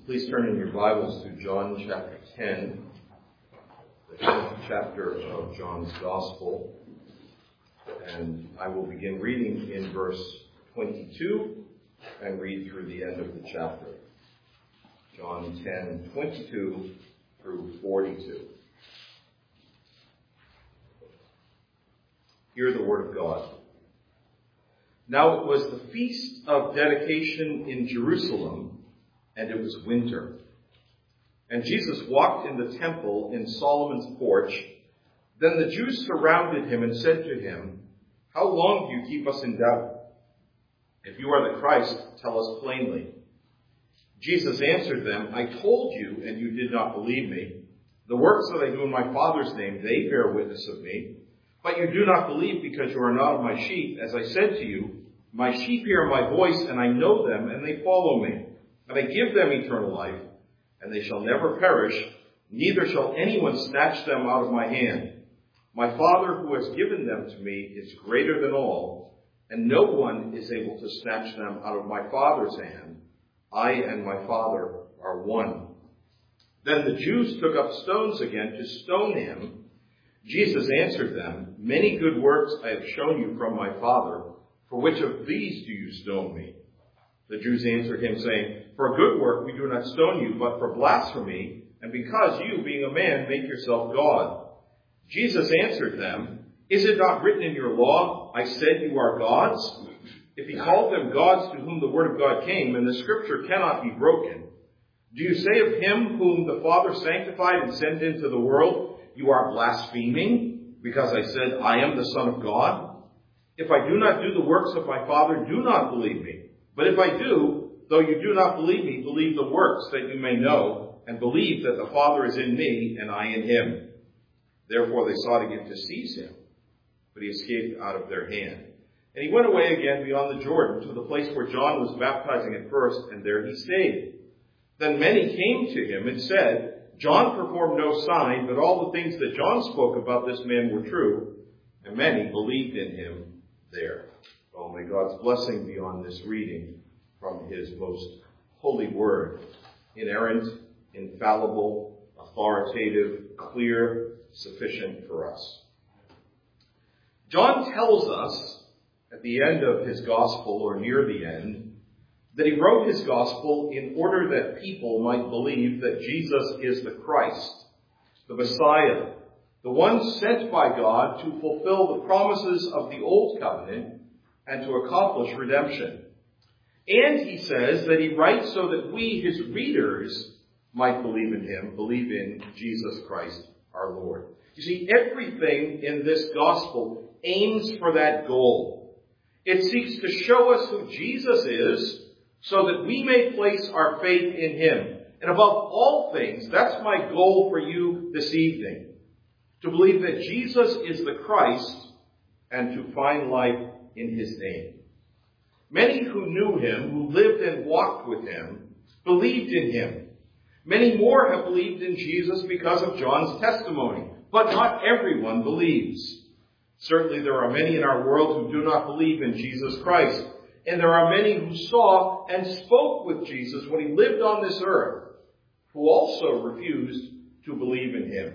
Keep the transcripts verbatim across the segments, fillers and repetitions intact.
Please turn in your Bibles to John chapter ten, the tenth chapter of John's Gospel. And I will begin reading in verse twenty-two and read through the end of the chapter. John ten, twenty-two through forty-two. Hear the word of God. Now it was the feast of dedication in Jerusalem, and it was winter. And Jesus walked in the temple in Solomon's porch. Then the Jews surrounded him and said to him, "How long do you keep us in doubt? If you are the Christ, tell us plainly." Jesus answered them, "I told you, and you did not believe me. The works that I do in my Father's name, they bear witness of me. But you do not believe because you are not of my sheep. As I said to you, my sheep hear my voice, and I know them, and they follow me. And I give them eternal life, and they shall never perish, neither shall anyone snatch them out of my hand. My Father who has given them to me is greater than all, and no one is able to snatch them out of my Father's hand. I and my Father are one." Then the Jews took up stones again to stone him. Jesus answered them, "Many good works I have shown you from my Father. For which of these do you stone me?" The Jews answered him, saying, "For a good work we do not stone you, but for blasphemy, and because you, being a man, make yourself God." Jesus answered them, "Is it not written in your law, I said you are gods?" If he called them gods to whom the word of God came, and the scripture cannot be broken, do you say of him whom the Father sanctified and sent into the world, "You are blaspheming, because I said I am the Son of God"? If I do not do the works of my Father, do not believe me. But if I do, though you do not believe me, believe the works, that you may know, and believe that the Father is in me, and I in him. Therefore they sought again to seize him, but he escaped out of their hand. And he went away again beyond the Jordan, to the place where John was baptizing at first, and there he stayed. Then many came to him and said, "John performed no sign, but all the things that John spoke about this man were true." And many believed in him there. Oh, may God's blessing be on this reading from his most holy word. Inerrant, infallible, authoritative, clear, sufficient for us. John tells us at the end of his gospel, or near the end, that he wrote his gospel in order that people might believe that Jesus is the Christ, the Messiah, the one sent by God to fulfill the promises of the Old Covenant and to accomplish redemption. And he says that he writes so that we, his readers, might believe in him, believe in Jesus Christ our Lord. You see, everything in this gospel aims for that goal. It seeks to show us who Jesus is so that we may place our faith in him. And above all things, that's my goal for you this evening. To believe that Jesus is the Christ and to find life in his name. Many who knew him, who lived and walked with him, believed in him. Many more have believed in Jesus because of John's testimony, but not everyone believes. Certainly there are many in our world who do not believe in Jesus Christ, and there are many who saw and spoke with Jesus when he lived on this earth, who also refused to believe in him.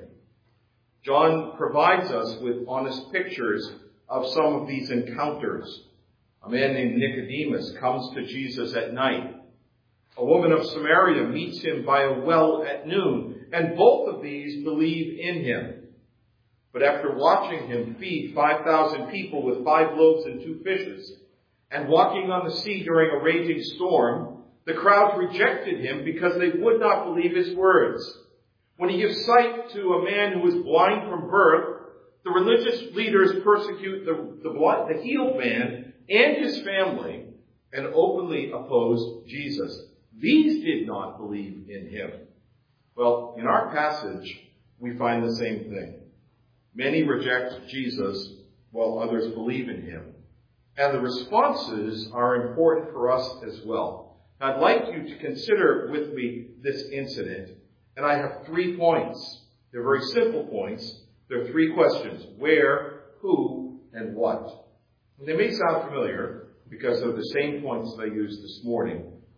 John provides us with honest pictures of some of these encounters. A man named Nicodemus comes to Jesus at night. A woman of Samaria meets him by a well at noon, and both of these believe in him. But after watching him feed five thousand people with five loaves and two fishes, and walking on the sea during a raging storm, the crowd rejected him because they would not believe his words. When he gives sight to a man who is blind from birth, the religious leaders persecute the, the, blind, the healed man and his family and openly oppose Jesus. These did not believe in him. Well, in our passage, we find the same thing. Many reject Jesus while others believe in him. And the responses are important for us as well. I'd like you to consider with me this incident. And I have three points. They're very simple points. There are three questions: where, who, and what. And they may sound familiar because they're the same points that I used this morning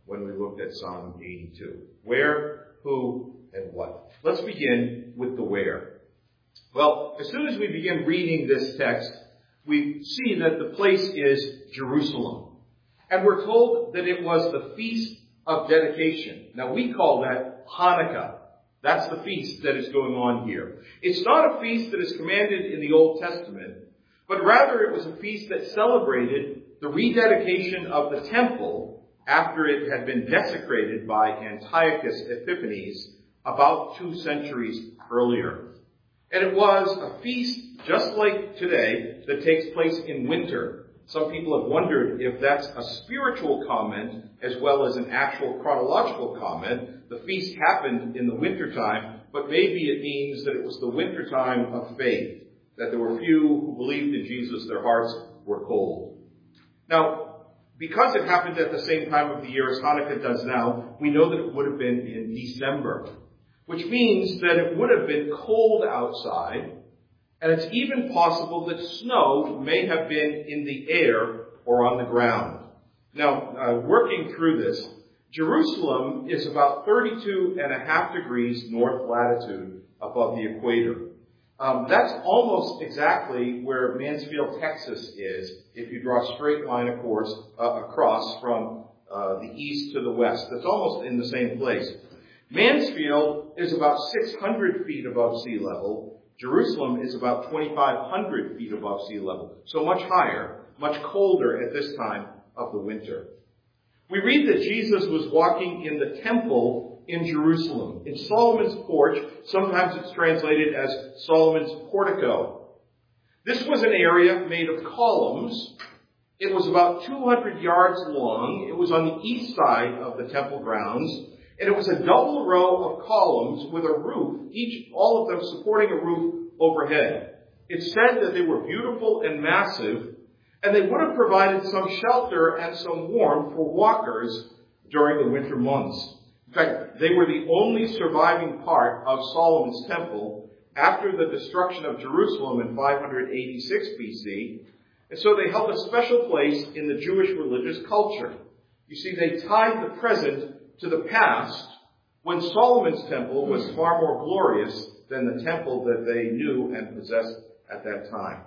when we looked at Psalm eighty-two. Where, who, and what. Let's begin with the where. Well, as soon as we begin reading this text, we see that the place is Jerusalem. And we're told that it was the Feast of Dedication. Now, we call that Hanukkah. That's the feast that is going on here. It's not a feast that is commanded in the Old Testament, but rather it was a feast that celebrated the rededication of the temple after it had been desecrated by Antiochus Epiphanes about two centuries earlier. And it was a feast just like today that takes place in winter. Some people have wondered if that's a spiritual comment as well as an actual chronological comment. The feast happened in the wintertime, but maybe it means that it was the wintertime of faith, that there were few who believed in Jesus, their hearts were cold. Now, because it happened at the same time of the year as Hanukkah does now, we know that it would have been in December, which means that it would have been cold outside, and it's even possible that snow may have been in the air or on the ground. Now, uh, working through this, Jerusalem is about thirty-two and a half degrees north latitude above the equator. Um, that's almost exactly where Mansfield, Texas is, if you draw a straight line, of course, uh, across from uh, the east to the west. That's almost in the same place. Mansfield is about six hundred feet above sea level. Jerusalem is about twenty-five hundred feet above sea level, so much higher, much colder at this time of the winter. We read that Jesus was walking in the temple in Jerusalem, in Solomon's porch. Sometimes it's translated as Solomon's portico. This was an area made of columns. It was about two hundred yards long. It was on the east side of the temple grounds. And it was a double row of columns with a roof, each, all of them supporting a roof overhead. It said that they were beautiful and massive, and they would have provided some shelter and some warmth for walkers during the winter months. In fact, they were the only surviving part of Solomon's temple after the destruction of Jerusalem in five hundred eighty-six B C, and so they held a special place in the Jewish religious culture. You see, they tied the present to the past, when Solomon's temple was far more glorious than the temple that they knew and possessed at that time.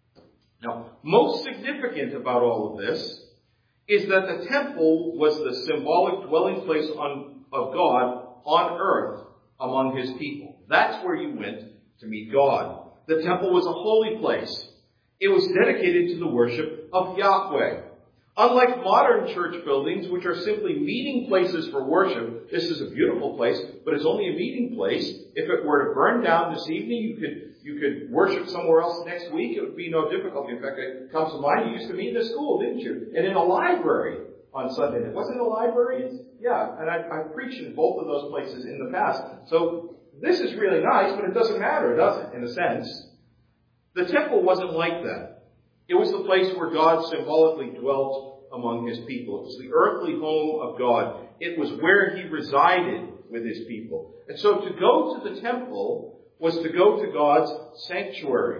Now, most significant about all of this is that the temple was the symbolic dwelling place on, of God on earth among his people. That's where you went to meet God. The temple was a holy place. It was dedicated to the worship of Yahweh. Unlike modern church buildings, which are simply meeting places for worship, this is a beautiful place, but it's only a meeting place. If it were to burn down this evening, you could you could worship somewhere else next week. It would be no difficulty. In fact, it comes to mind, you used to meet in a school, didn't you? And in a library on Sunday. Wasn't it a library? It's, yeah, and I, I've preached in both of those places in the past. So this is really nice, but it doesn't matter, does it, in a sense? The temple wasn't like that. It was the place where God symbolically dwelt among his people. It was the earthly home of God. It was where he resided with his people. And so to go to the temple was to go to God's sanctuary.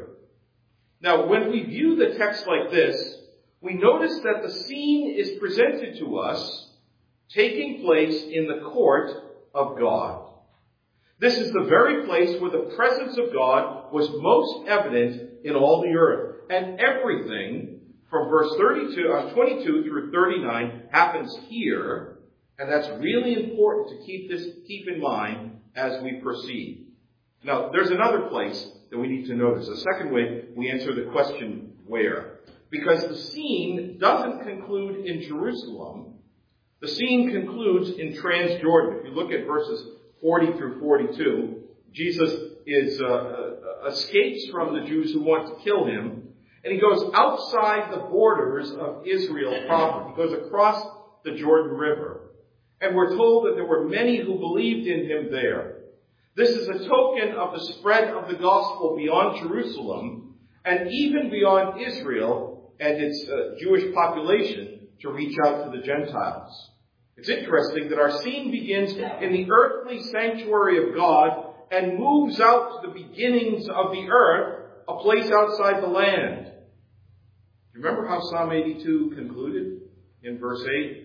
Now, when we view the text like this, we notice that the scene is presented to us taking place in the court of God. This is the very place where the presence of God was most evident in all the earth. And everything from verse thirty-two, uh, twenty-two through thirty-nine happens here. And that's really important to keep this, keep in mind as we proceed. Now, there's another place that we need to notice. A second way we answer the question, where? Because the scene doesn't conclude in Jerusalem. The scene concludes in Transjordan. If you look at verses forty through forty-two, Jesus is uh, escapes from the Jews who want to kill him. And he goes outside the borders of Israel proper. He goes across the Jordan River. And we're told that there were many who believed in him there. This is a token of the spread of the gospel beyond Jerusalem and even beyond Israel and its uh, Jewish population to reach out to the Gentiles. It's interesting that our scene begins in the earthly sanctuary of God and moves out to the beginnings of the earth, a place outside the land. Remember how Psalm eighty-two concluded in verse eight?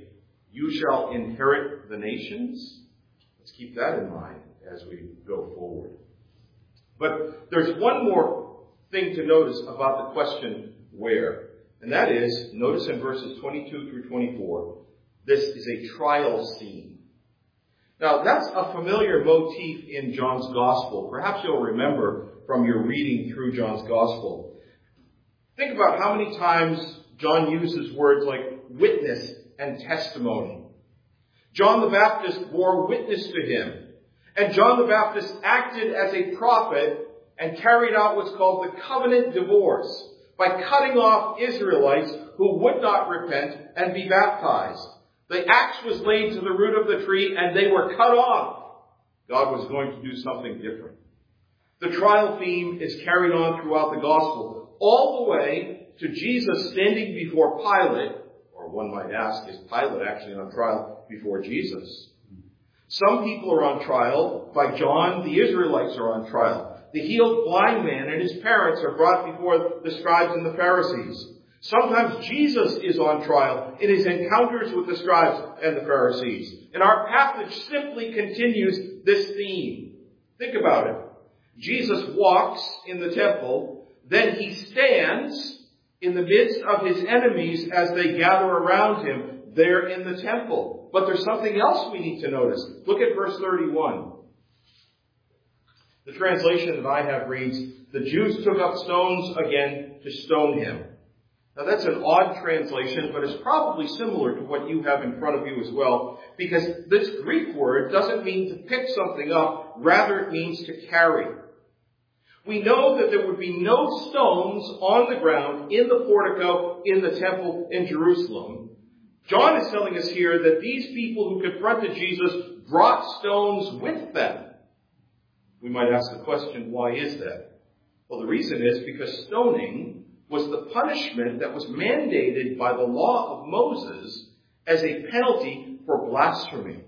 You shall inherit the nations. Let's keep that in mind as we go forward. But there's one more thing to notice about the question, where? And that is, notice in verses twenty-two through twenty-four, this is a trial scene. Now, that's a familiar motif in John's Gospel. Perhaps you'll remember from your reading through John's Gospel. Think about how many times John uses words like witness and testimony. John the Baptist bore witness to him. And John the Baptist acted as a prophet and carried out what's called the covenant divorce by cutting off Israelites who would not repent and be baptized. The axe was laid to the root of the tree and they were cut off. God was going to do something different. The trial theme is carried on throughout the gospel, all the way to Jesus standing before Pilate, or one might ask, is Pilate actually on trial before Jesus? Some people are on trial. By John, the Israelites are on trial. The healed blind man and his parents are brought before the scribes and the Pharisees. Sometimes Jesus is on trial in his encounters with the scribes and the Pharisees. And our passage simply continues this theme. Think about it. Jesus walks in the temple, then he stands in the midst of his enemies as they gather around him there in the temple. But there's something else we need to notice. Look at verse thirty-one. The translation that I have reads, the Jews took up stones again to stone him. Now that's an odd translation, but it's probably similar to what you have in front of you as well, because this Greek word doesn't mean to pick something up, rather it means to carry. We know that there would be no stones on the ground in the portico in the temple in Jerusalem. John is telling us here that these people who confronted Jesus brought stones with them. We might ask the question, why is that? Well, the reason is because stoning was the punishment that was mandated by the law of Moses as a penalty for blasphemy.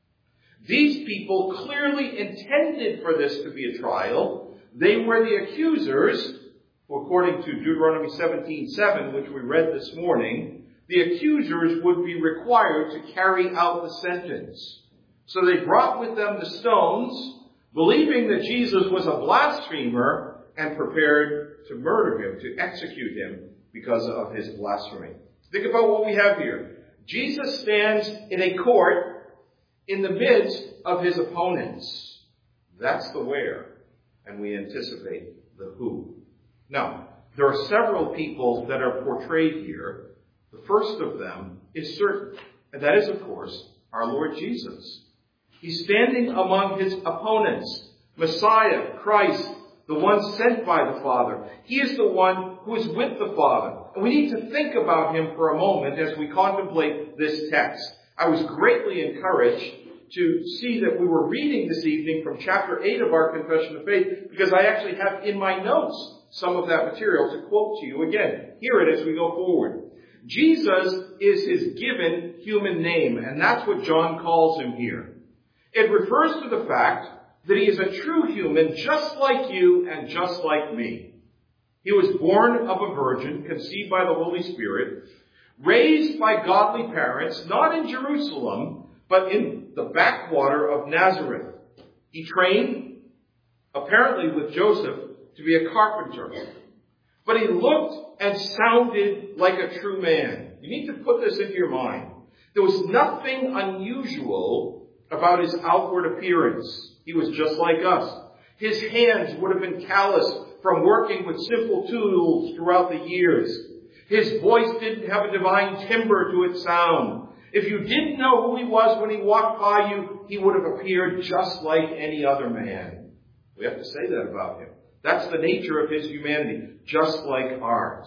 These people clearly intended for this to be a trial. They were the accusers, who, according to Deuteronomy seventeen seven, which we read this morning, the accusers would be required to carry out the sentence. So they brought with them the stones, believing that Jesus was a blasphemer, and prepared to murder him, to execute him because of his blasphemy. Think about what we have here. Jesus stands in a court in the midst of his opponents. That's the where. And we anticipate the who. Now, there are several people that are portrayed here. The first of them is certain, and that is, of course, our Lord Jesus. He's standing among his opponents. Messiah, Christ, the one sent by the Father. He is the one who is with the Father. And we need to think about him for a moment as we contemplate this text. I was greatly encouraged to see that we were reading this evening from chapter eight of our Confession of Faith, because I actually have in my notes some of that material to quote to you again. Hear it as we go forward. Jesus is his given human name, and that's what John calls him here. It refers to the fact that he is a true human, just like you and just like me. He was born of a virgin, conceived by the Holy Spirit, raised by godly parents, not in Jerusalem, but in the backwater of Nazareth. He trained, apparently with Joseph, to be a carpenter. But he looked and sounded like a true man. You need to put this into your mind. There was nothing unusual about his outward appearance. He was just like us. His hands would have been calloused from working with simple tools throughout the years. His voice didn't have a divine timbre to its sound. If you didn't know who he was when he walked by you, he would have appeared just like any other man. We have to say that about him. That's the nature of his humanity, just like ours.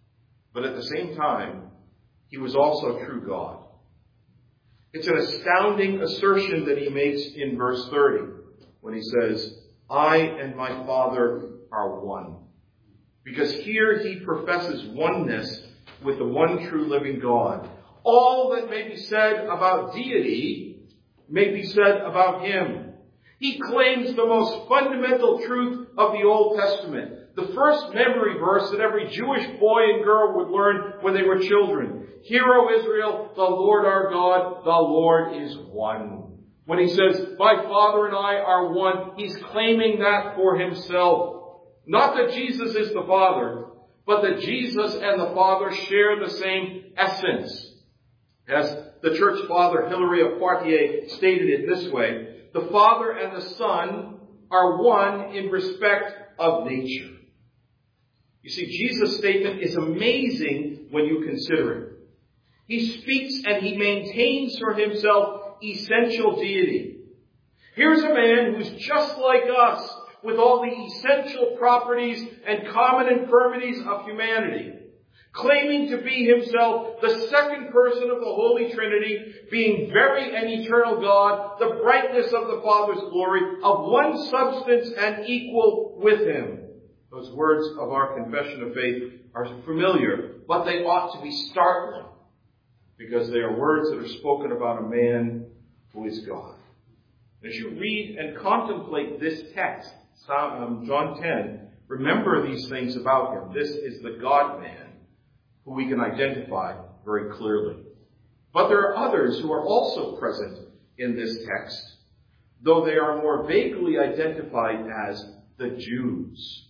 But at the same time, he was also true God. It's an astounding assertion that he makes in verse thirty when he says, I and my Father are one. Because here he professes oneness with the one true living God. All that may be said about deity may be said about him. He claims the most fundamental truth of the Old Testament, the first memory verse that every Jewish boy and girl would learn when they were children. Hear, O Israel, the Lord our God, the Lord is one. When he says, my Father and I are one, he's claiming that for himself. Not that Jesus is the Father, but that Jesus and the Father share the same essence. As the church father Hilary of Poitiers stated it this way, the Father and the Son are one in respect of nature. You see, Jesus' statement is amazing when you consider it. He speaks and he maintains for himself essential deity. Here's a man who's just like us, with all the essential properties and common infirmities of humanity, claiming to be himself the second person of the Holy Trinity, being very and eternal God, the brightness of the Father's glory, of one substance and equal with him. Those words of our confession of faith are familiar, but they ought to be startling, because they are words that are spoken about a man who is God. As you read and contemplate this text, John ten, remember these things about him. This is the God-man who we can identify very clearly. But there are others who are also present in this text, though they are more vaguely identified as the Jews.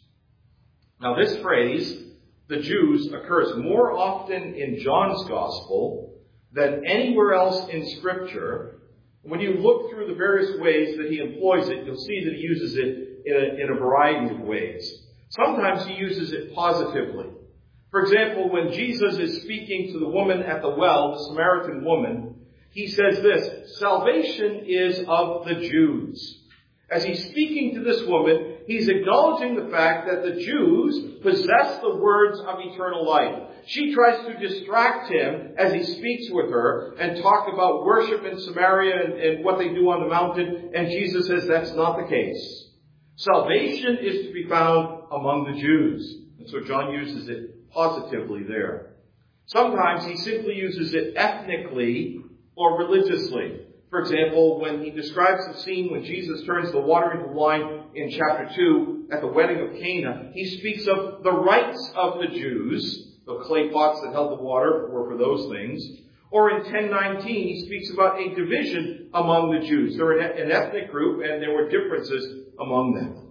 Now, this phrase, the Jews, occurs more often in John's Gospel than anywhere else in Scripture. When you look through the various ways that he employs it, you'll see that he uses it in a, in a variety of ways. Sometimes he uses it positively. For example, when Jesus is speaking to the woman at the well, the Samaritan woman, he says this, salvation is of the Jews. As he's speaking to this woman, he's acknowledging the fact that the Jews possess the words of eternal life. She tries to distract him as he speaks with her and talk about worship in Samaria and, and what they do on the mountain. And Jesus says that's not the case. Salvation is to be found among the Jews. And so John uses it positively there. Sometimes he simply uses it ethnically or religiously. For example, when he describes the scene when Jesus turns the water into wine in chapter two at the wedding of Cana, he speaks of the rights of the Jews. The clay pots that held the water were for those things. Or in ten nineteen, he speaks about a division among the Jews. They were an ethnic group and there were differences among them.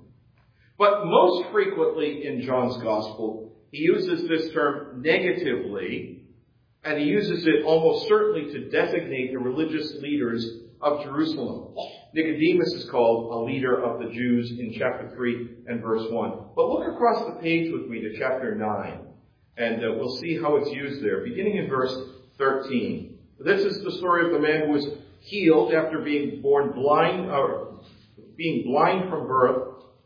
But most frequently in John's Gospel, he uses this term negatively, and he uses it almost certainly to designate the religious leaders of Jerusalem. Nicodemus is called a leader of the Jews in chapter three and verse one. But look across the page with me to chapter nine, and uh, we'll see how it's used there, beginning in verse thirteen. This is the story of the man who was healed after being born blind, or being blind from birth.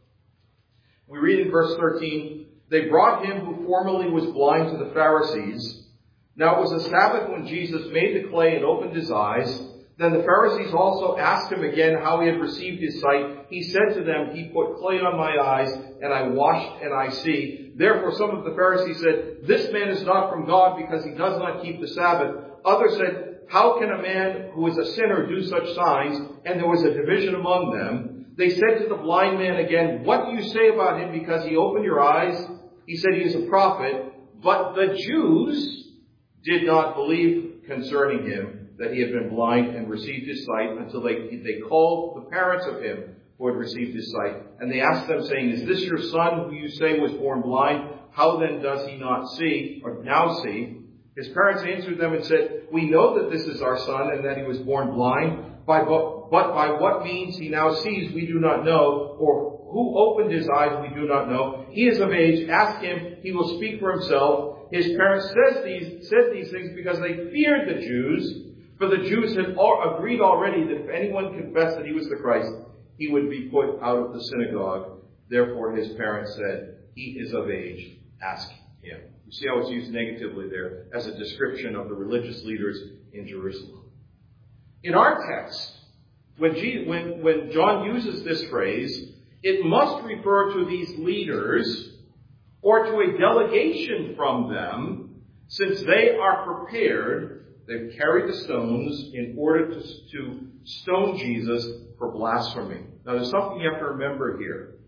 We read in verse thirteen, they brought him who formerly was blind to the Pharisees. Now it was a Sabbath when Jesus made the clay and opened his eyes. Then the Pharisees also asked him again how he had received his sight. He said to them, he put clay on my eyes, and I washed, and I see. Therefore some of the Pharisees said, this man is not from God because he does not keep the Sabbath. Others said, how can a man who is a sinner do such signs? And there was a division among them. They said to the blind man again, what do you say about him because he opened your eyes? He said he is a prophet. But the Jews did not believe concerning him that he had been blind and received his sight until they, they called the parents of him who had received his sight. And they asked them, saying, is this your son who you say was born blind? How then does he not see, or now see? His parents answered them and said, we know that this is our son and that he was born blind. By, but by what means he now sees, we do not know, or who opened his eyes, we do not know. He is of age. Ask him. He will speak for himself. His parents said these, said these things because they feared the Jews, for the Jews had all agreed already that if anyone confessed that he was the Christ, he would be put out of the synagogue. Therefore his parents said, he is of age. Ask him. You see how it's used negatively there as a description of the religious leaders in Jerusalem. In our text, when, Jesus, when, when John uses this phrase, it must refer to these leaders or to a delegation from them, since they are prepared, they've carried the stones in order to, to stone Jesus for blasphemy. Now there's something you have to remember here.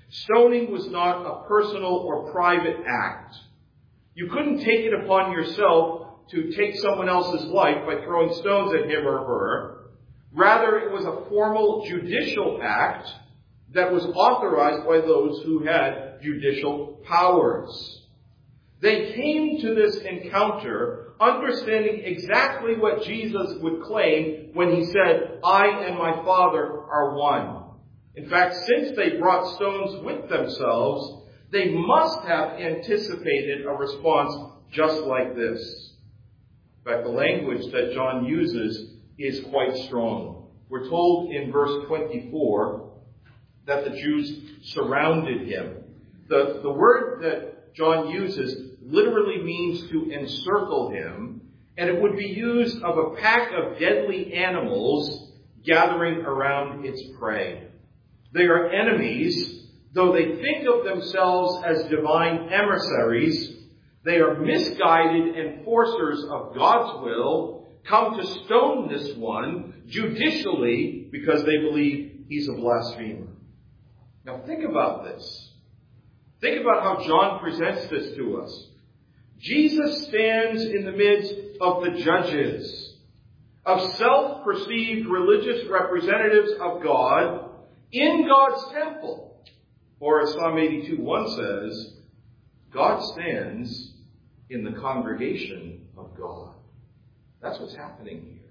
Stoning was not a personal or private act. You couldn't take it upon yourself to take someone else's life by throwing stones at him or her. Rather, it was a formal judicial act that was authorized by those who had judicial powers. They came to this encounter understanding exactly what Jesus would claim when he said, "I and my Father are one." In fact, since they brought stones with themselves, they must have anticipated a response just like this. In fact, the language that John uses is quite strong. We're told in verse twenty-four that the Jews surrounded him. The, the word that John uses literally means to encircle him, and it would be used of a pack of deadly animals gathering around its prey. They are enemies, though they think of themselves as divine emissaries. They are misguided enforcers of God's will, come to stone this one judicially because they believe he's a blasphemer. Now think about this. Think about how John presents this to us. Jesus stands in the midst of the judges, of self-perceived religious representatives of God in God's temple. Or as Psalm eighty-two one says, God stands in the congregation of God. That's what's happening here.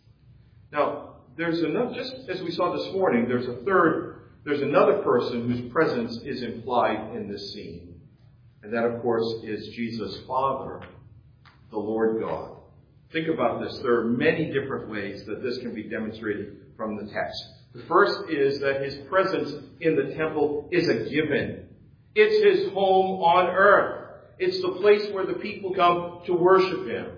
Now, there's another, just as we saw this morning, there's a third, there's another person whose presence is implied in this scene. And that, of course, is Jesus' Father, the Lord God. Think about this. There are many different ways that this can be demonstrated from the text. The first is that his presence in the temple is a given. It's his home on earth. It's the place where the people come to worship him.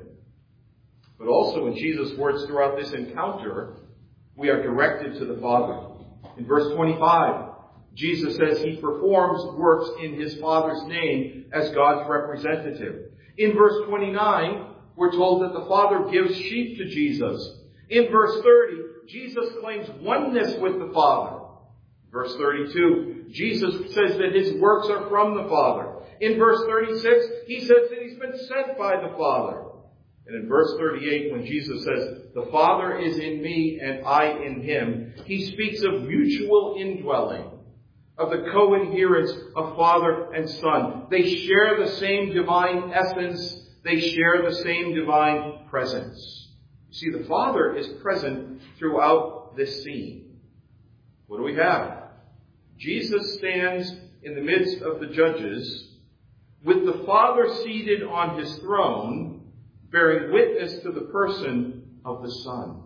But also in Jesus' words throughout this encounter, we are directed to the Father. In verse twenty-five, Jesus says he performs works in his Father's name as God's representative. In verse twenty-nine, we're told that the Father gives sheep to Jesus. In verse thirty, Jesus claims oneness with the Father. Verse thirty-two, Jesus says that his works are from the Father. In verse thirty-six, he says that he's been sent by the Father. And in verse thirty-eight, when Jesus says, "The Father is in me and I in him," he speaks of mutual indwelling, of the co-inherence of Father and Son. They share the same divine essence. They share the same divine presence. You see, the Father is present throughout this scene. What do we have? Jesus stands in the midst of the judges with the Father seated on his throne, bearing witness to the person of the Son.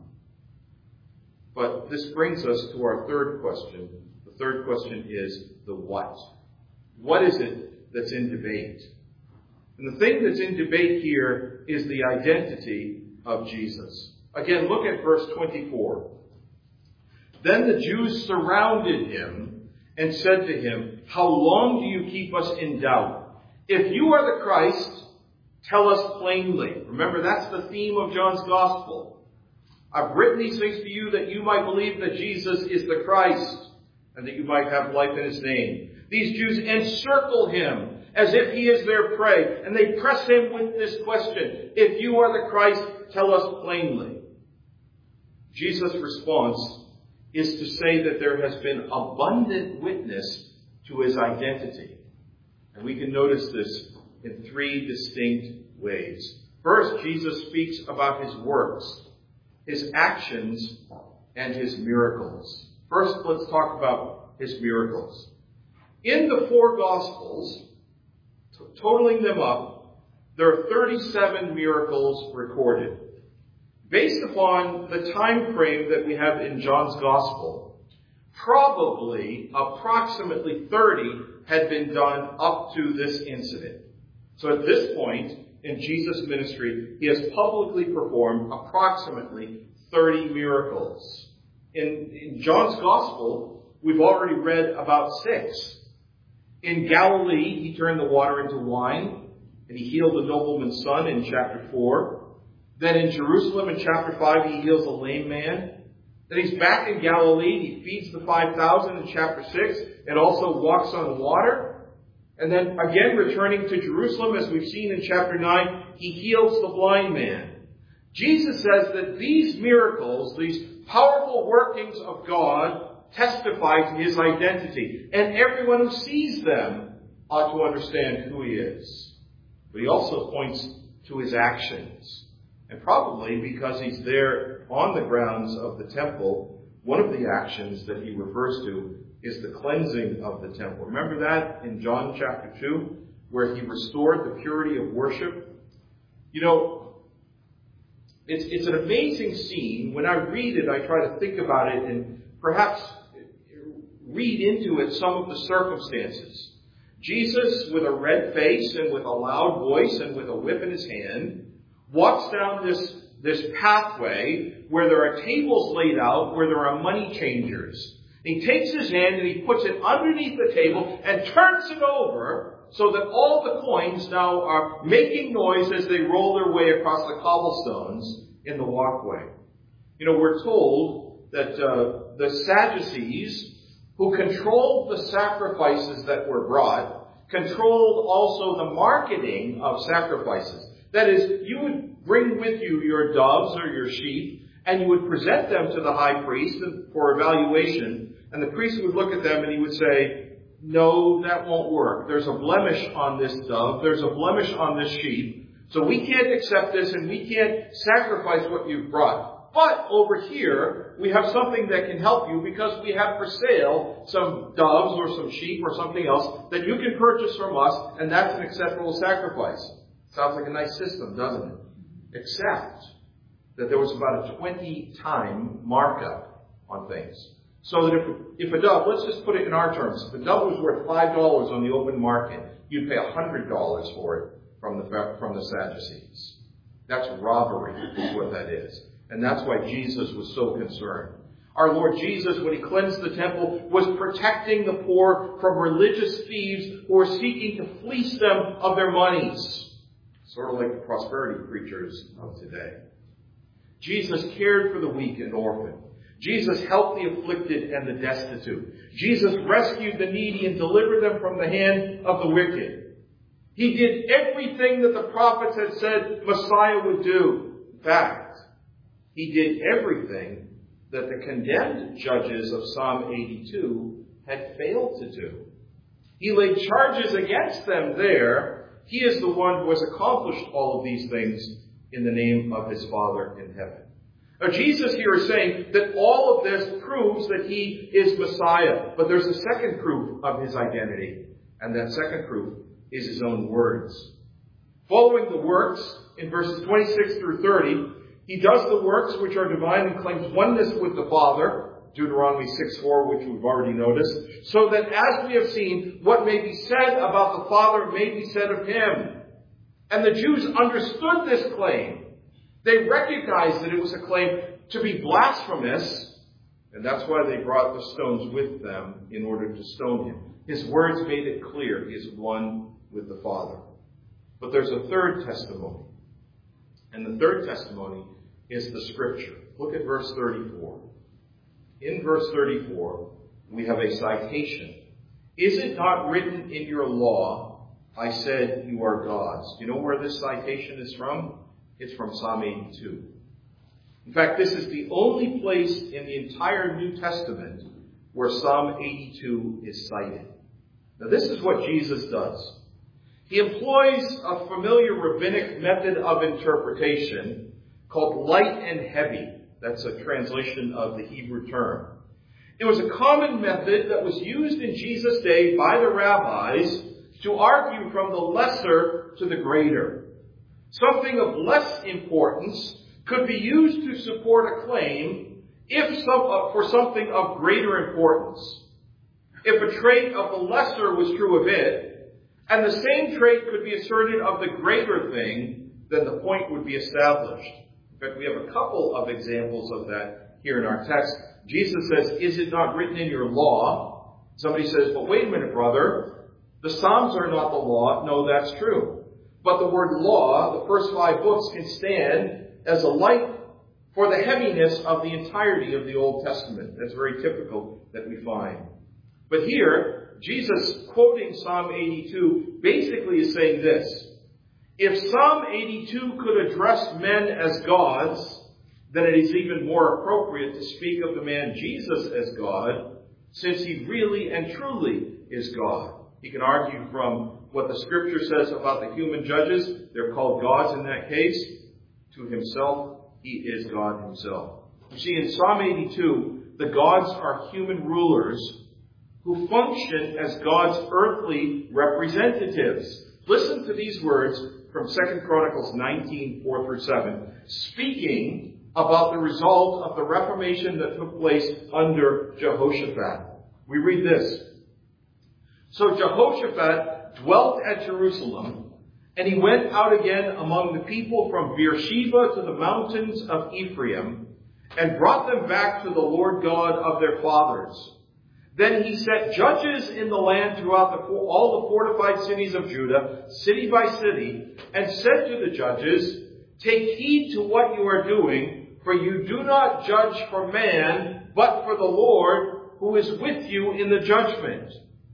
But this brings us to our third question. The third question is the what. What is it that's in debate? And the thing that's in debate here is the identity of Jesus. Again, look at verse twenty-four. Then the Jews surrounded him and said to him, "How long do you keep us in doubt? If you are the Christ, tell us plainly." Remember, that's the theme of John's Gospel. I've written these things to you that you might believe that Jesus is the Christ and that you might have life in his name. These Jews encircle him as if he is their prey, and they press him with this question: "If you are the Christ, tell us plainly." Jesus' response is to say that there has been abundant witness to his identity. And we can notice this in three distinct ways. First, Jesus speaks about his works, his actions, and his miracles. First, let's talk about his miracles. In the four Gospels, t- totaling them up, there are thirty-seven miracles recorded. Based upon the time frame that we have in John's Gospel, probably approximately thirty had been done up to this incident. So at this point in Jesus' ministry, he has publicly performed approximately thirty miracles. In, in John's Gospel, we've already read about six. In Galilee, he turned the water into wine, and he healed the nobleman's son in chapter four. Then in Jerusalem in chapter five, he heals a lame man. And he's back in Galilee. He feeds the five thousand in chapter six and also walks on water. And then again, returning to Jerusalem, as we've seen in chapter nine, he heals the blind man. Jesus says that these miracles, these powerful workings of God, testify to his identity. And everyone who sees them ought to understand who he is. But he also points to his actions. And probably because he's there on the grounds of the temple, one of the actions that he refers to is the cleansing of the temple. Remember that in John chapter two, where he restored the purity of worship? You know, it's, it's an amazing scene. When I read it, I try to think about it and perhaps read into it some of the circumstances. Jesus, with a red face and with a loud voice and with a whip in his hand, walks down this, this pathway where there are tables laid out, where there are money changers. He takes his hand and he puts it underneath the table and turns it over so that all the coins now are making noise as they roll their way across the cobblestones in the walkway. You know, we're told that uh, the Sadducees, who controlled the sacrifices that were brought, controlled also the marketing of sacrifices. That is, you would bring with you your doves or your sheep, and you would present them to the high priest for evaluation, and the priest would look at them and he would say, no, that won't work. There's a blemish on this dove. There's a blemish on this sheep. So we can't accept this and we can't sacrifice what you've brought. But over here, we have something that can help you because we have for sale some doves or some sheep or something else that you can purchase from us, and that's an acceptable sacrifice. Sounds like a nice system, doesn't it? Except that there was about a twenty-time markup on things. So that if, if a dove, let's just put it in our terms, if a dove was worth five dollars on the open market, you'd pay one hundred dollars for it from the, from the Sadducees. That's robbery, is what that is. And that's why Jesus was so concerned. Our Lord Jesus, when he cleansed the temple, was protecting the poor from religious thieves who were seeking to fleece them of their monies. Sort of like the prosperity preachers of today. Jesus cared for the weak and orphan. Jesus helped the afflicted and the destitute. Jesus rescued the needy and delivered them from the hand of the wicked. He did everything that the prophets had said Messiah would do. In fact, he did everything that the condemned judges of Psalm eighty-two had failed to do. He laid charges against them there. He is the one who has accomplished all of these things in the name of his Father in heaven. Now, Jesus here is saying that all of this proves that he is Messiah. But there's a second proof of his identity. And that second proof is his own words. Following the works in verses twenty-six through thirty, he does the works which are divine and claims oneness with the Father, Deuteronomy six four, which we've already noticed, so that as we have seen, what may be said about the Father may be said of him. And the Jews understood this claim. They recognized that it was a claim to be blasphemous, and that's why they brought the stones with them in order to stone him. His words made it clear he is one with the Father. But there's a third testimony. And the third testimony is the Scripture. Look at verse thirty-four. In verse thirty-four, we have a citation. Is it not written in your law, I said you are gods? Do you know where this citation is from? It's from Psalm eighty-two. In fact, this is the only place in the entire New Testament where Psalm eighty-two is cited. Now, this is what Jesus does. He employs a familiar rabbinic method of interpretation called light and heavy. That's a translation of the Hebrew term. It was a common method that was used in Jesus' day by the rabbis to argue from the lesser to the greater. Something of less importance could be used to support a claim if some, uh, for something of greater importance. If a trait of the lesser was true of it, and the same trait could be asserted of the greater thing, then the point would be established. In fact, we have a couple of examples of that here in our text. Jesus says, is it not written in your law? Somebody says, but wait a minute, brother. The Psalms are not the law. No, that's true. But the word law, the first five books, can stand as a light for the heaviness of the entirety of the Old Testament. That's very typical that we find. But here, Jesus, quoting Psalm eighty-two, basically is saying this: if Psalm eighty-two could address men as gods, then it is even more appropriate to speak of the man Jesus as God, since he really and truly is God. He can argue from what the Scripture says about the human judges, they're called gods in that case, to himself, he is God himself. You see, in Psalm eighty-two, the gods are human rulers who function as God's earthly representatives. Listen to these words from Second Chronicles nineteen, four through seven, speaking about the result of the Reformation that took place under Jehoshaphat. We read this: So Jehoshaphat dwelt at Jerusalem, and he went out again among the people from Beersheba to the mountains of Ephraim, and brought them back to the Lord God of their fathers. Then he set judges in the land throughout the, all the fortified cities of Judah, city by city, and said to the judges, Take heed to what you are doing, for you do not judge for man, but for the Lord, who is with you in the judgment.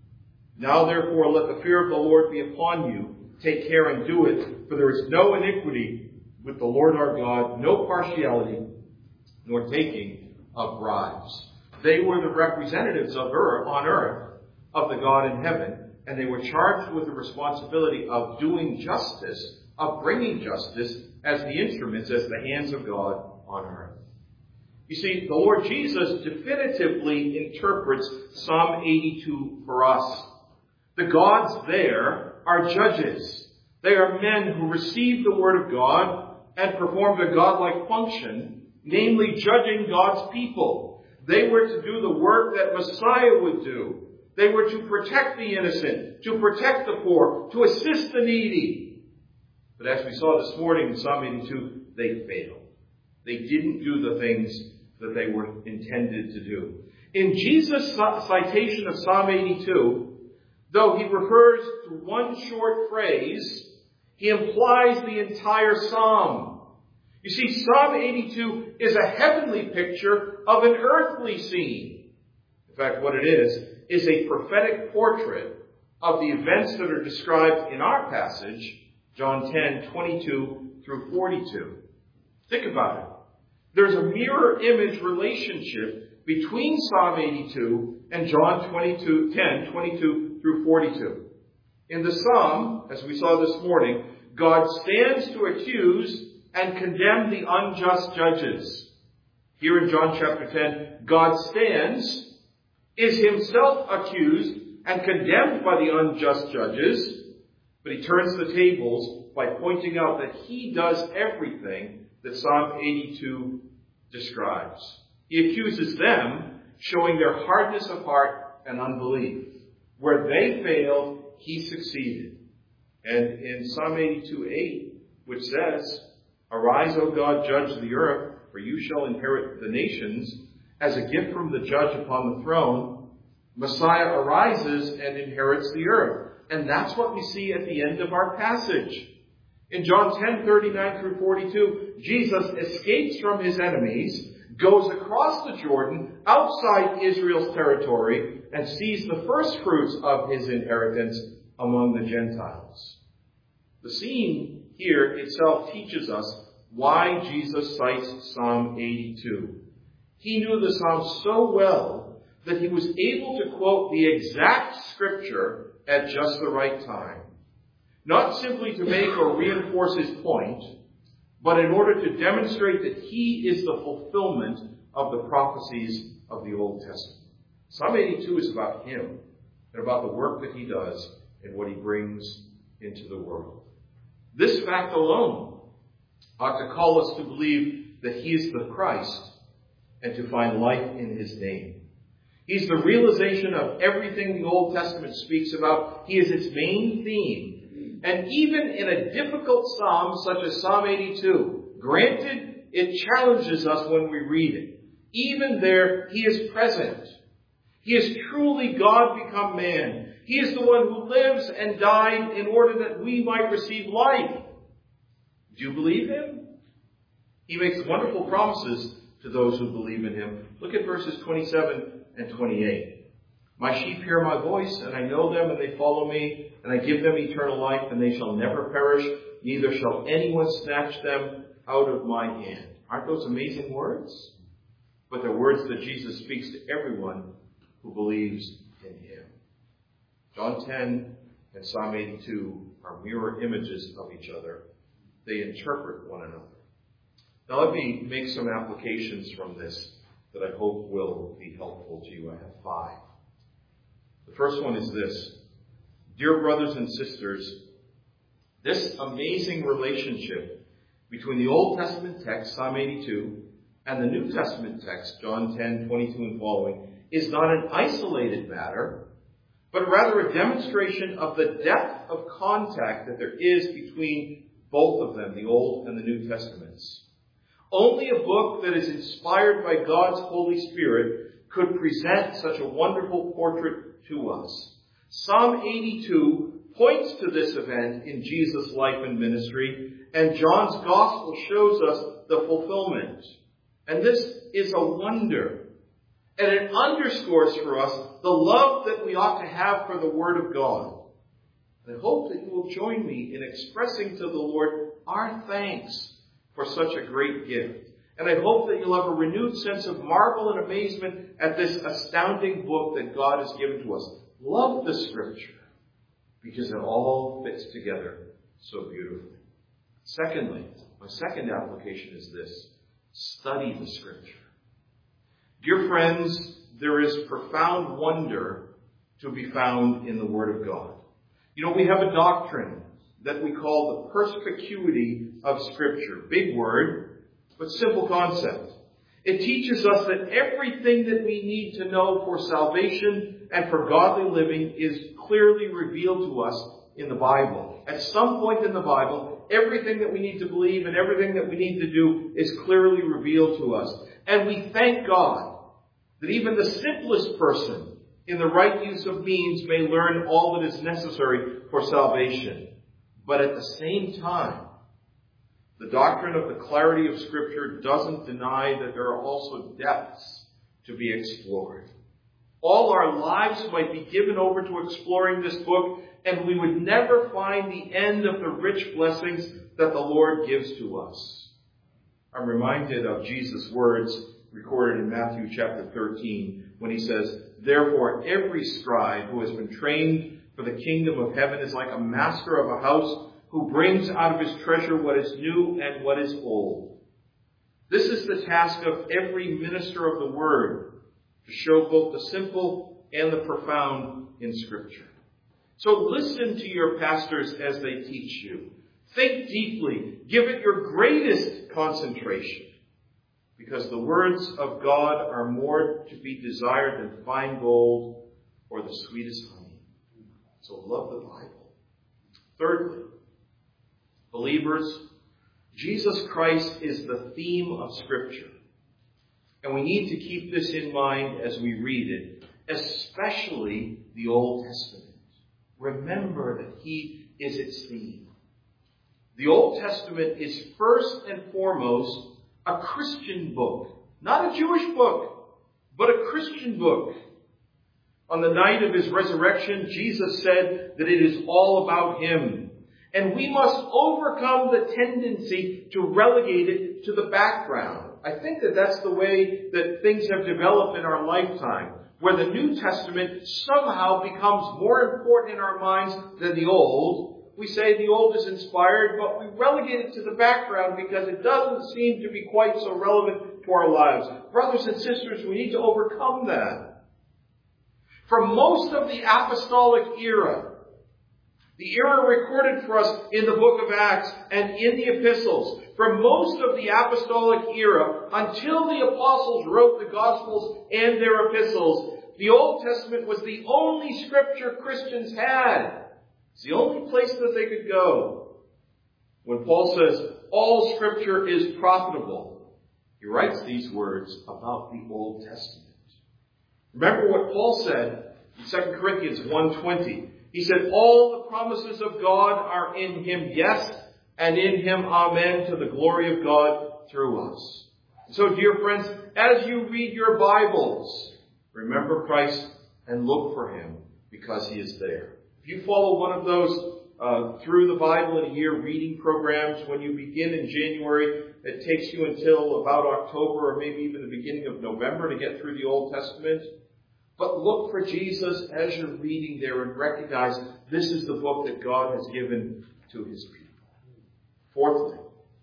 Now therefore let the fear of the Lord be upon you. Take care and do it, for there is no iniquity with the Lord our God, no partiality, nor taking of bribes. They were the representatives of earth, on earth of the God in heaven, and they were charged with the responsibility of doing justice, of bringing justice as the instruments, as the hands of God on earth. You see, the Lord Jesus definitively interprets Psalm eighty-two for us. The gods there are judges. They are men who receive the word of God and perform a godlike function, namely judging God's people. They were to do the work that Messiah would do. They were to protect the innocent, to protect the poor, to assist the needy. But as we saw this morning in Psalm eighty-two, they failed. They didn't do the things that they were intended to do. In Jesus' citation of Psalm eighty-two, though he refers to one short phrase, he implies the entire psalm. You see, Psalm eighty-two is a heavenly picture of an earthly scene. In fact, what it is, is a prophetic portrait of the events that are described in our passage, John ten, twenty-two through forty-two. Think about it. There's a mirror image relationship between Psalm eighty-two and John twenty-two, ten, twenty-two through forty-two. In the Psalm, as we saw this morning, God stands to accuse and condemn the unjust judges. Here in John chapter ten, God stands, is himself accused and condemned by the unjust judges, but he turns the tables by pointing out that he does everything that Psalm eighty-two describes. He accuses them, showing their hardness of heart and unbelief. Where they failed, he succeeded. And in Psalm eighty-two, eight, which says, Arise, O God, judge the earth, for you shall inherit the nations. As a gift from the judge upon the throne, Messiah arises and inherits the earth. And that's what we see at the end of our passage. In John ten, thirty-nine through forty-two, Jesus escapes from his enemies, goes across the Jordan, outside Israel's territory, and sees the first fruits of his inheritance among the Gentiles. The scene here itself teaches us why Jesus cites Psalm eighty-two. He knew the Psalm so well that he was able to quote the exact scripture at just the right time. Not simply to make or reinforce his point, but in order to demonstrate that he is the fulfillment of the prophecies of the Old Testament. Psalm eighty-two is about him and about the work that he does and what he brings into the world. This fact alone ought to call us to believe that he is the Christ and to find life in his name. He's the realization of everything the Old Testament speaks about. He is its main theme. And even in a difficult psalm such as Psalm eighty-two, granted, it challenges us when we read it. Even there, he is present. He is truly God become man. He is the one who lives and died in order that we might receive life. Do you believe him? He makes wonderful promises to those who believe in him. Look at verses twenty-seven and twenty-eight. My sheep hear my voice, and I know them, and they follow me, and I give them eternal life, and they shall never perish, neither shall anyone snatch them out of my hand. Aren't those amazing words? But they're words that Jesus speaks to everyone who believes in him. John ten and Psalm eighty-two are mirror images of each other. They interpret one another. Now let me make some applications from this that I hope will be helpful to you. I have five. The first one is this. Dear brothers and sisters, this amazing relationship between the Old Testament text, Psalm eighty-two, and the New Testament text, John ten, twenty-two and following, is not an isolated matter, but rather a demonstration of the depth of contact that there is between both of them, the Old and the New Testaments. Only a book that is inspired by God's Holy Spirit could present such a wonderful portrait to us. Psalm eighty-two points to this event in Jesus' life and ministry, and John's Gospel shows us the fulfillment. And this is a wonder. And it underscores for us the love that we ought to have for the Word of God. I hope that you will join me in expressing to the Lord our thanks for such a great gift. And I hope that you'll have a renewed sense of marvel and amazement at this astounding book that God has given to us. Love the Scripture, because it all fits together so beautifully. Secondly, my second application is this. Study the Scripture. Dear friends, there is profound wonder to be found in the Word of God. You know, we have a doctrine that we call the perspicuity of Scripture. Big word, but simple concept. It teaches us that everything that we need to know for salvation and for godly living is clearly revealed to us in the Bible. At some point in the Bible, everything that we need to believe and everything that we need to do is clearly revealed to us. And we thank God that even the simplest person in the right use of means may learn all that is necessary for salvation. But at the same time, the doctrine of the clarity of Scripture doesn't deny that there are also depths to be explored. All our lives might be given over to exploring this book, and we would never find the end of the rich blessings that the Lord gives to us. I'm reminded of Jesus' words recorded in Matthew chapter thirteen, when he says, "Therefore every scribe who has been trained for the kingdom of heaven is like a master of a house who brings out of his treasure what is new and what is old." This is the task of every minister of the Word, to show both the simple and the profound in Scripture. So listen to your pastors as they teach you. Think deeply. Give it your greatest concentration. Because the words of God are more to be desired than fine gold or the sweetest honey. So love the Bible. Thirdly, believers, Jesus Christ is the theme of Scripture. And we need to keep this in mind as we read it, especially the Old Testament. Remember that he is its theme. The Old Testament is first and foremost a Christian book. Not a Jewish book, but a Christian book. On the night of his resurrection, Jesus said that it is all about him. And we must overcome the tendency to relegate it to the background. I think that that's the way that things have developed in our lifetime, where the New Testament somehow becomes more important in our minds than the Old. We say the Old is inspired, but we relegate it to the background because it doesn't seem to be quite so relevant to our lives. Brothers and sisters, we need to overcome that. For most of the apostolic era, the era recorded for us in the book of Acts and in the epistles, for most of the apostolic era, until the apostles wrote the Gospels and their epistles, the Old Testament was the only Scripture Christians had. It's the only place that they could go. When Paul says, all Scripture is profitable, he writes these words about the Old Testament. Remember what Paul said in Second Corinthians one twenty. He said, all the promises of God are in him, yes, and in him, amen, to the glory of God through us. So, dear friends, as you read your Bibles, remember Christ and look for him because he is there. If you follow one of those uh, through the Bible in a year reading programs, when you begin in January, it takes you until about October or maybe even the beginning of November to get through the Old Testament. But look for Jesus as you're reading there and recognize this is the book that God has given to his people. Fourthly,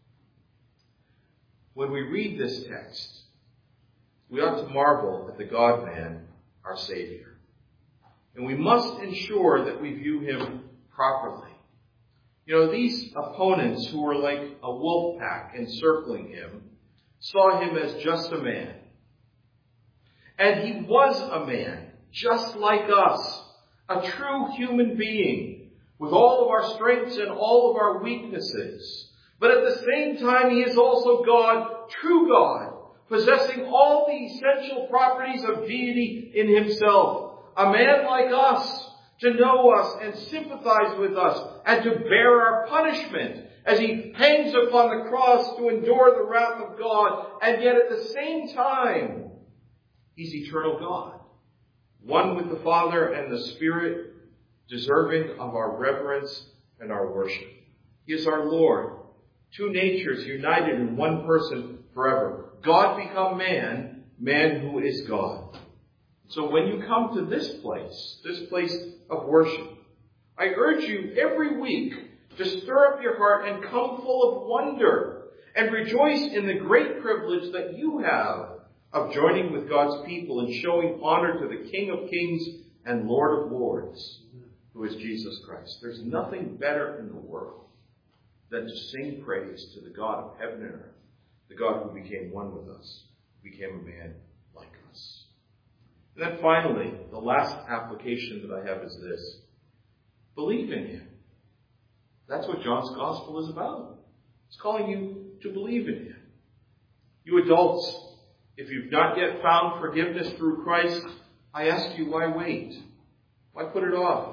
when we read this text, we ought to marvel at the God-man, our Savior. And we must ensure that we view him properly. You know, these opponents who were like a wolf pack encircling him saw him as just a man. And he was a man, just like us, a true human being, with all of our strengths and all of our weaknesses. But at the same time, he is also God, true God, possessing all the essential properties of deity in himself. A man like us, to know us and sympathize with us, and to bear our punishment as he hangs upon the cross to endure the wrath of God. And yet at the same time, he's eternal God, one with the Father and the Spirit, deserving of our reverence and our worship. He is our Lord, two natures united in one person forever. God become man, man who is God. So when you come to this place, this place of worship, I urge you every week to stir up your heart and come full of wonder and rejoice in the great privilege that you have of joining with God's people and showing honor to the King of Kings and Lord of Lords, who is Jesus Christ. There's nothing better in the world than to sing praise to the God of heaven and earth, the God who became one with us, became a man like us. And then finally, the last application that I have is this. Believe in him. That's what John's gospel is about. It's calling you to believe in him. You adults, if you've not yet found forgiveness through Christ, I ask you, why wait? Why put it off?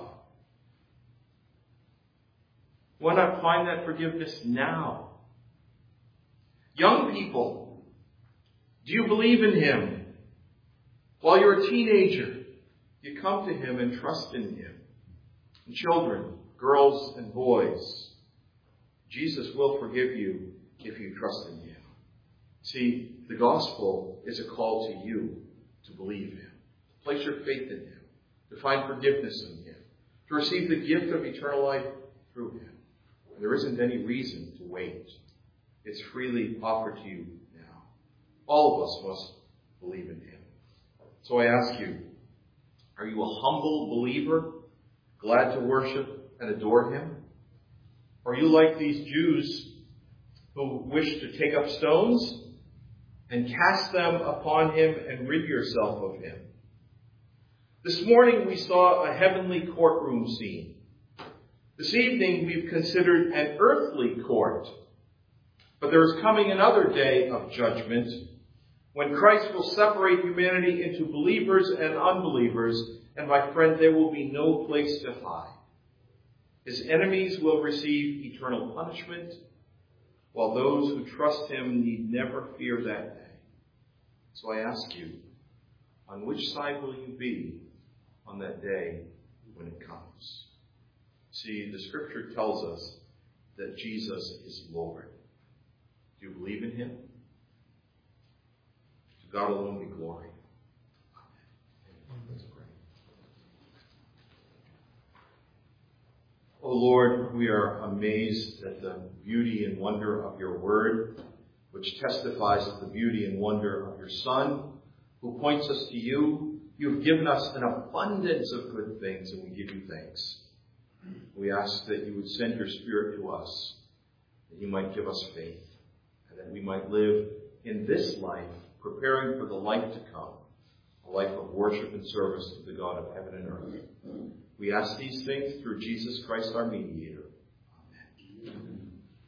Why not find that forgiveness now? Young people, do you believe in him? While you're a teenager, you come to him and trust in him. And children, girls and boys, Jesus will forgive you if you trust in him. See, the gospel is a call to you to believe him, to place your faith in him, to find forgiveness in him, to receive the gift of eternal life through him. There isn't any reason to wait. It's freely offered to you now. All of us must believe in him. So I ask you, are you a humble believer, glad to worship and adore him? Or are you like these Jews who wish to take up stones and cast them upon him and rid yourself of him? This morning we saw a heavenly courtroom scene. This evening we've considered an earthly court. But there is coming another day of judgment when Christ will separate humanity into believers and unbelievers, and my friend, there will be no place to hide. His enemies will receive eternal punishment, while those who trust him need never fear that day. So I ask you, on which side will you be on that day when it comes? See, the scripture tells us that Jesus is Lord. Do you believe in him? To God alone be glory. Amen. Let's pray. O Lord, we are amazed at the beauty and wonder of your word, which testifies to the beauty and wonder of your Son, who points us to you. You've given us an abundance of good things, and we give you thanks. We ask that you would send your Spirit to us, that you might give us faith, and that we might live in this life, preparing for the life to come, a life of worship and service to the God of heaven and earth. We ask these things through Jesus Christ, our mediator. Amen.